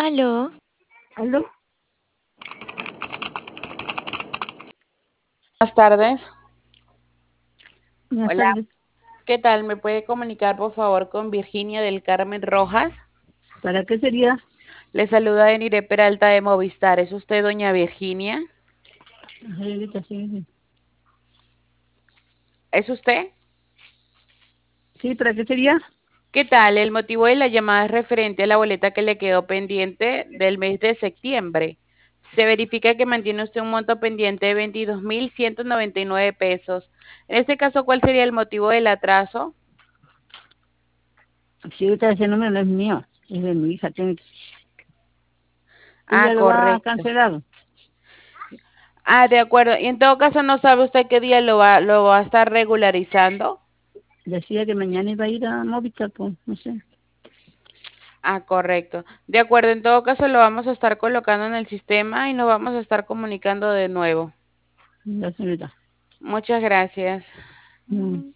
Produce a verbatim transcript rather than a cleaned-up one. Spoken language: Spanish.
Aló, ¿Aló? Buenas tardes. Buenas Hola, tardes. ¿qué tal? ¿Me puede comunicar por favor con Virginia del Carmen Rojas? ¿Para qué sería? Le saluda Enire Peralta de Movistar. ¿Es usted doña Virginia? Ajá, ahorita sí. ¿Es usted? Sí, ¿para qué sería? ¿Qué tal? El motivo de la llamada es referente a la boleta que le quedó pendiente del mes de septiembre. Se verifica que mantiene usted un monto pendiente de veintidós mil ciento noventa y nueve pesos. En este caso, ¿cuál sería el motivo del atraso? Sí, ahorita ese número no es mío, es de mi hija. Tiene que... Ah, Ella lo va a correcto. cancelar. Ah, de acuerdo. Y en todo caso, ¿no sabe usted qué día lo va, lo va a estar regularizando? Decía que mañana iba a ir a Movistar, pues, no sé. Ah, correcto. De acuerdo, en todo caso lo vamos a estar colocando en el sistema y nos vamos a estar comunicando de nuevo. Ya, señorita. Muchas gracias. Mm.